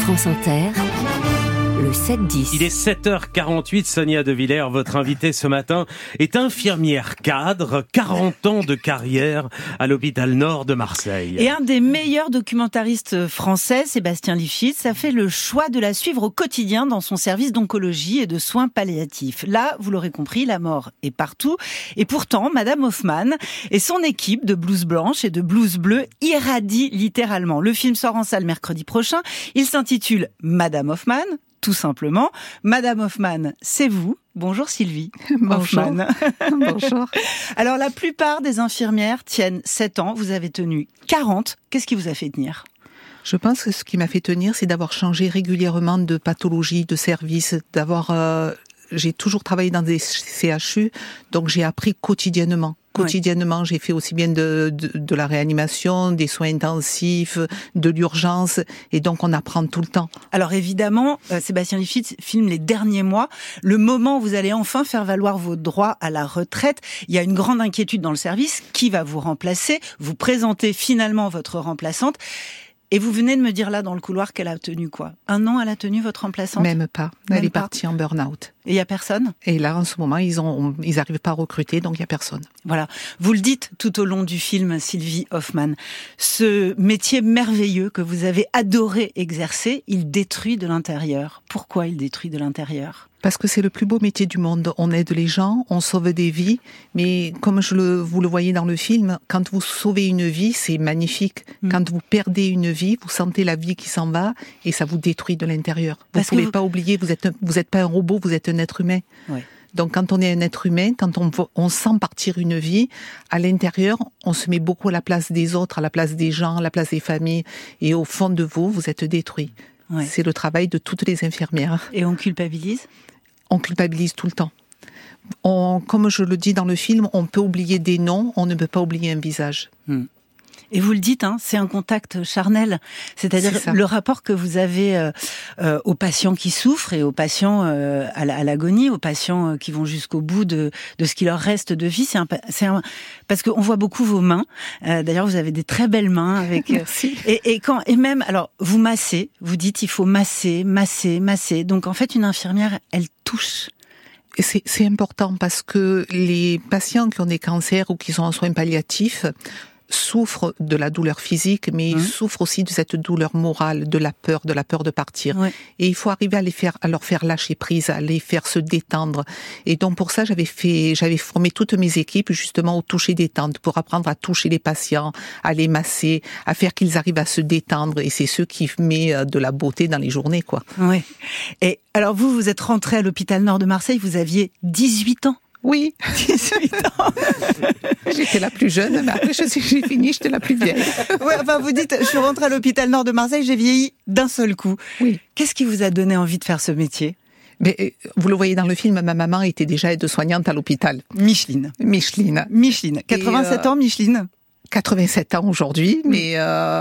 France Inter, le 7-10. Il est 7h48, Sonia De Villers, votre invitée ce matin, est infirmière cadre, 40 ans de carrière à l'hôpital Nord de Marseille. Et un des meilleurs documentaristes français, Sébastien Lifshitz, a fait le choix de la suivre au quotidien dans son service d'oncologie et de soins palliatifs. Là, vous l'aurez compris, la mort est partout. Et pourtant, Madame Hoffman et son équipe de blouse blanche et de blouse bleue irradient littéralement. Le film sort en salle mercredi prochain. Il s'intitule Madame Hoffman. Tout simplement. Madame Hoffman, c'est vous. Bonjour Sylvie. Bonjour. Hoffman. Bonjour. Alors, la plupart des infirmières tiennent 7 ans. Vous avez tenu 40. Qu'est-ce qui vous a fait tenir ? Je pense que ce qui m'a fait tenir, c'est d'avoir changé régulièrement de pathologie, de service, j'ai toujours travaillé dans des CHU, donc j'ai appris quotidiennement. Quotidiennement, j'ai fait aussi bien de la réanimation, des soins intensifs, de l'urgence, et donc on apprend tout le temps. Alors évidemment, Sébastien Lifshitz filme les derniers mois, le moment où vous allez enfin faire valoir vos droits à la retraite. Il y a une grande inquiétude dans le service. Qui va vous remplacer ? Vous présentez finalement votre remplaçante. Et vous venez de me dire là dans le couloir qu'elle a tenu quoi ? 1 an elle a tenu votre remplaçante ? Même pas. Elle est partie en burn-out. Et il y a personne ? Et là, en ce moment, ils arrivent pas à recruter, donc il y a personne. Voilà. Vous le dites tout au long du film, Sylvie Hoffman. Ce métier merveilleux que vous avez adoré exercer, il détruit de l'intérieur. Pourquoi il détruit de l'intérieur ? Parce que c'est le plus beau métier du monde. On aide les gens, on sauve des vies, mais comme vous le voyez dans le film, quand vous sauvez une vie, c'est magnifique. Quand vous perdez une vie, vous sentez la vie qui s'en va et ça vous détruit de l'intérieur. Vous ne pouvez pas oublier, vous êtes pas un robot, vous êtes un être humain. Ouais. Donc quand on est un être humain, quand on sent partir une vie, à l'intérieur, on se met beaucoup à la place des autres, à la place des gens, à la place des familles, et au fond de vous êtes détruit. Ouais. C'est le travail de toutes les infirmières. Et on culpabilise ? On culpabilise tout le temps. Comme je le dis dans le film, on peut oublier des noms, on ne peut pas oublier un visage. Et vous le dites, c'est un contact charnel. C'est-à-dire le rapport que vous avez aux patients qui souffrent et aux patients à l'agonie, aux patients qui vont jusqu'au bout de ce qui leur reste de vie. Parce qu'on voit beaucoup vos mains. D'ailleurs, vous avez des très belles mains avec. Merci. Et même, alors, vous massez. Vous dites, il faut masser. Donc, en fait, une infirmière, elle touche. Et c'est important parce que les patients qui ont des cancers ou qui sont en soins palliatifs souffrent de la douleur physique, mais ils souffrent aussi de cette douleur morale, de la peur de partir. Ouais. Et il faut arriver à leur faire lâcher prise, à les faire se détendre. Et donc pour ça, j'avais formé toutes mes équipes justement au toucher détente, pour apprendre à toucher les patients, à les masser, à faire qu'ils arrivent à se détendre. Et c'est ce qui met de la beauté dans les journées, quoi. Oui. Et alors vous êtes rentré à l'hôpital Nord de Marseille, vous aviez 18 ans. Oui, 18 ans. J'étais la plus jeune, mais après j'ai fini, j'étais la plus vieille. Ouais, enfin vous dites, je suis rentrée à l'hôpital Nord de Marseille, j'ai vieilli d'un seul coup. Oui. Qu'est-ce qui vous a donné envie de faire ce métier ? Mais vous le voyez dans le film, ma maman était déjà aide-soignante à l'hôpital. Micheline. 87 ans, Micheline. 87 ans aujourd'hui, mais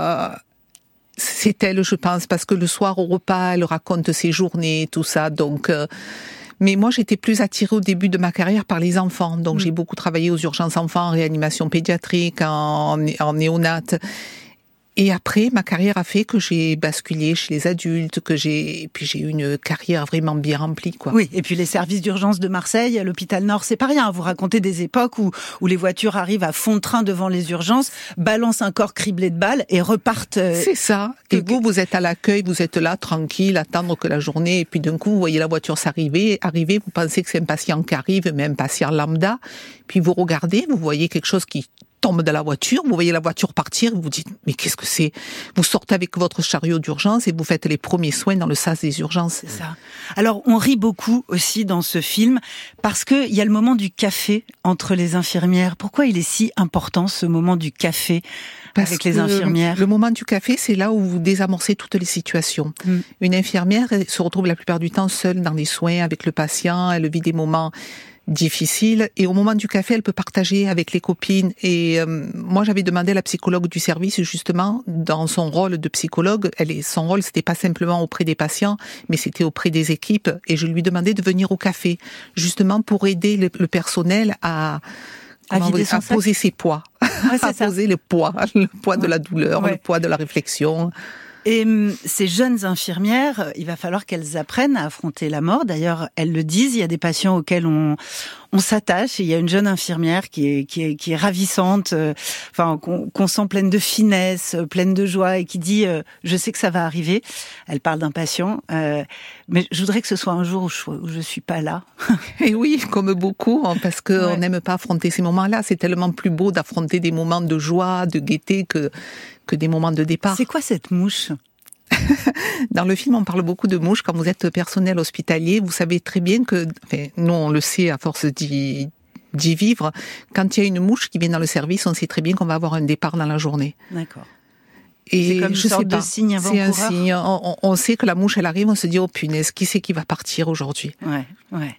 c'est elle, je pense, parce que le soir au repas, elle raconte ses journées, tout ça, donc... Mais moi, j'étais plus attirée au début de ma carrière par les enfants. Donc, j'ai beaucoup travaillé aux urgences enfants, en réanimation pédiatrique, en néonate. Et après, ma carrière a fait que j'ai basculé chez les adultes, et puis j'ai eu une carrière vraiment bien remplie, quoi. Oui, et puis les services d'urgence de Marseille, l'hôpital Nord, c'est pas rien. Vous racontez des époques où les voitures arrivent à fond de train devant les urgences, balancent un corps criblé de balles et repartent. C'est ça. Et vous êtes à l'accueil, vous êtes là, tranquille, attendre que la journée, et puis d'un coup, vous voyez la voiture arriver, vous pensez que c'est un patient qui arrive, mais un patient lambda, puis vous regardez, vous voyez quelque chose qui tombe de la voiture, vous voyez la voiture partir, vous vous dites, mais qu'est-ce que c'est ? Vous sortez avec votre chariot d'urgence et vous faites les premiers soins dans le sas des urgences. C'est ça. Alors, on rit beaucoup aussi dans ce film, parce qu'il y a le moment du café entre les infirmières. Pourquoi il est si important, ce moment du café avec les infirmières ? Le moment du café, c'est là où vous désamorcez toutes les situations. Une infirmière se retrouve la plupart du temps seule dans les soins avec le patient, elle vit des moments difficile, et au moment du café, elle peut partager avec les copines. Et moi, j'avais demandé à la psychologue du service, justement, dans son rôle de psychologue, son rôle, c'était pas simplement auprès des patients, mais c'était auprès des équipes, et je lui demandais de venir au café, justement pour aider le personnel à poser ses poids, à poser le poids de la douleur, le poids de la réflexion. Et ces jeunes infirmières, il va falloir qu'elles apprennent à affronter la mort. D'ailleurs, elles le disent, il y a des patients auxquels on s'attache. Et il y a une jeune infirmière qui est ravissante, qu'on sent pleine de finesse, pleine de joie et qui dit je sais que ça va arriver. Elle parle d'un patient, mais je voudrais que ce soit un jour où je suis pas là. Et oui, comme beaucoup, parce qu'on n'aime pas affronter ces moments-là. C'est tellement plus beau d'affronter des moments de joie, de gaieté que des moments de départ. C'est quoi cette mouche ? Dans le film, on parle beaucoup de mouches. Quand vous êtes personnel hospitalier, vous savez très bien que, nous on le sait à force d'y vivre, quand il y a une mouche qui vient dans le service, on sait très bien qu'on va avoir un départ dans la journée. D'accord. Et c'est comme une sorte de signe avant-coureur. C'est un signe. On sait que la mouche, elle arrive, on se dit, oh punaise, qui c'est qui va partir aujourd'hui? Ouais.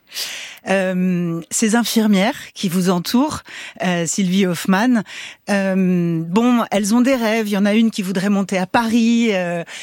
Ces infirmières qui vous entourent, Sylvie Hoffmann, elles ont des rêves. Il y en a une qui voudrait monter à Paris.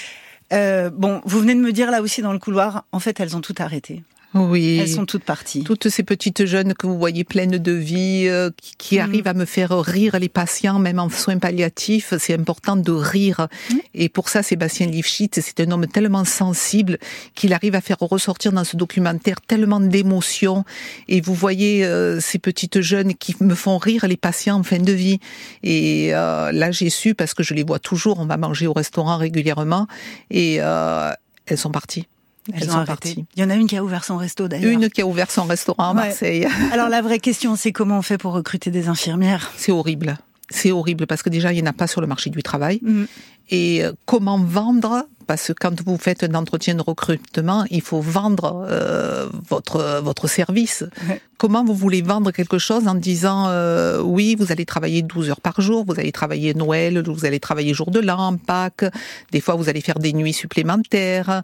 Vous venez de me dire là aussi dans le couloir, en fait, elles ont tout arrêté. Oui. Elles sont toutes parties. Toutes ces petites jeunes que vous voyez pleines de vie, qui arrivent à me faire rire les patients, même en soins palliatifs, c'est important de rire. Et pour ça, Sébastien Lifshitz, c'est un homme tellement sensible qu'il arrive à faire ressortir dans ce documentaire tellement d'émotions. Et vous voyez ces petites jeunes qui me font rire les patients en fin de vie. Et là, j'ai su, parce que je les vois toujours, on va manger au restaurant régulièrement, et elles sont parties. Elles sont parties. Il y en a une qui a ouvert son resto d'ailleurs. Une qui a ouvert son restaurant à Marseille. Alors la vraie question, c'est comment on fait pour recruter des infirmières ? C'est horrible. C'est horrible parce que déjà, il n'y en a pas sur le marché du travail. Et comment vendre ? Parce que quand vous faites un entretien de recrutement, il faut vendre votre service. Comment vous voulez vendre quelque chose en disant oui, vous allez travailler 12 heures par jour, vous allez travailler Noël, vous allez travailler jour de l'an, Pâques, des fois vous allez faire des nuits supplémentaires.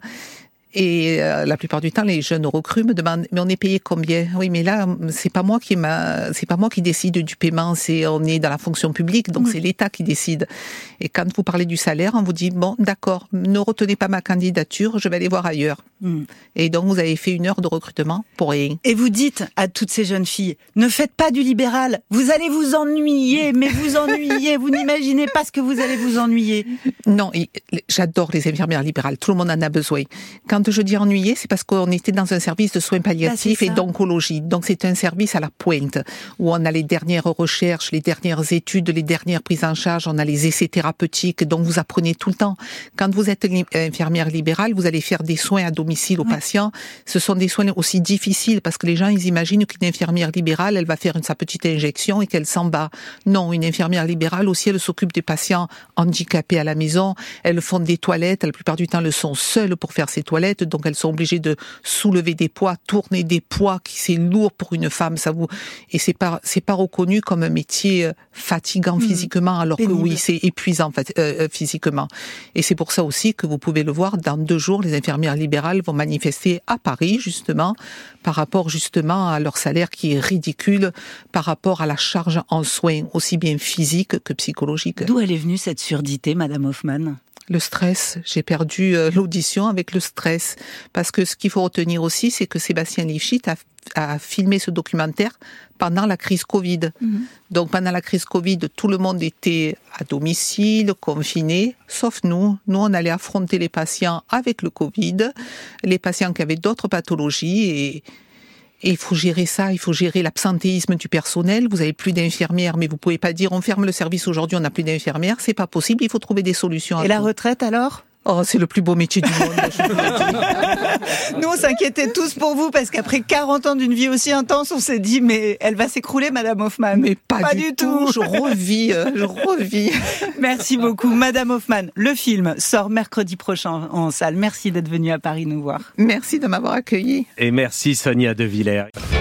Et la plupart du temps, les jeunes recrues me demandent mais on est payé combien ? Oui, mais là, c'est pas moi qui décide du paiement. On est dans la fonction publique, donc c'est l'État qui décide. Et quand vous parlez du salaire, on vous dit bon, d'accord, ne retenez pas ma candidature, je vais aller voir ailleurs. Et donc vous avez fait 1 heure de recrutement pour rien. Et vous dites à toutes ces jeunes filles, ne faites pas du libéral, vous allez vous ennuyer, mais vous ennuyez, vous n'imaginez pas ce que vous allez vous ennuyer. Non, j'adore les infirmières libérales, tout le monde en a besoin. Quand je dis ennuyer, c'est parce qu'on était dans un service de soins palliatifs et d'oncologie. Donc c'est un service à la pointe, où on a les dernières recherches, les dernières études, les dernières prises en charge, on a les essais thérapeutiques, donc vous apprenez tout le temps. Quand vous êtes infirmière libérale, vous allez faire des soins à domicile aux patients. Ce sont des soins aussi difficiles, parce que les gens, ils imaginent qu'une infirmière libérale, elle va faire sa petite injection et qu'elle s'en va. Non, une infirmière libérale aussi, elle s'occupe des patients handicapés à la maison, elles font des toilettes, la plupart du temps, elles sont seules pour faire ces toilettes, donc elles sont obligées de soulever des poids, tourner des poids, c'est lourd pour une femme, et c'est pas reconnu comme un métier fatigant physiquement, alors pénible. Que oui, c'est épuisant physiquement. Et c'est pour ça aussi que vous pouvez le voir, dans 2 jours, les infirmières libérales vont manifester à Paris, justement, par rapport justement à leur salaire qui est ridicule, par rapport à la charge en soins, aussi bien physique que psychologique. D'où elle est venue cette surdité, Madame Hoffmann ? Le stress. J'ai perdu l'audition avec le stress. Parce que ce qu'il faut retenir aussi, c'est que Sébastien Lifshitz a filmé ce documentaire pendant la crise Covid. Donc pendant la crise Covid, tout le monde était à domicile, confiné, sauf nous. Nous, on allait affronter les patients avec le Covid, les patients qui avaient d'autres pathologies et il faut gérer ça, il faut gérer l'absentéisme du personnel. Vous avez plus d'infirmières, mais vous pouvez pas dire on ferme le service aujourd'hui, on n'a plus d'infirmières. C'est pas possible, il faut trouver des solutions. Et la retraite alors ? Oh, c'est le plus beau métier du monde. Nous, on s'inquiétait tous pour vous parce qu'après 40 ans d'une vie aussi intense, on s'est dit mais elle va s'écrouler, Madame Hoffmann. Mais pas du tout. Je revis. Merci beaucoup, Madame Hoffmann. Le film sort mercredi prochain en salle. Merci d'être venue à Paris nous voir. Merci de m'avoir accueillie. Et merci Sonia De Villers.